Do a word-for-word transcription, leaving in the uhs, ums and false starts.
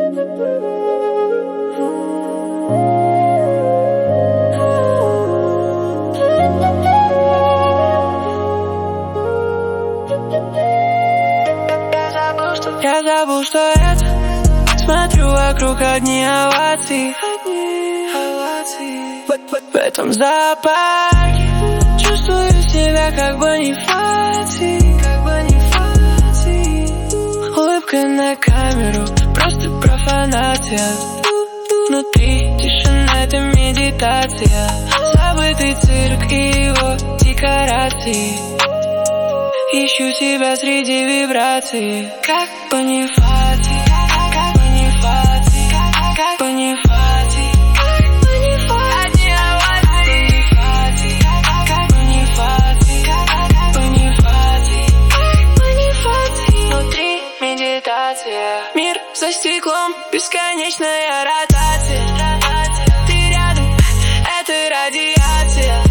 Я забыл, что это. Смотрю вокруг одни овации. В этом зоопарке чувствую себя как Бонифаций. Улыбка на камеру, просто профанация. Внутри тишина, это медитация. Забытый цирк и его декорации. Ищу себя среди вибраций, как Бонифаций, как Бонифаций, как Бонифаций, как Бонифаций. Одни овации. Бонифаций, как Бонифаций, как Бонифаций, как Бонифаций. Внутри медитация. Мир за стеклом, бесконечная ротация. Ты рядом, это радиация.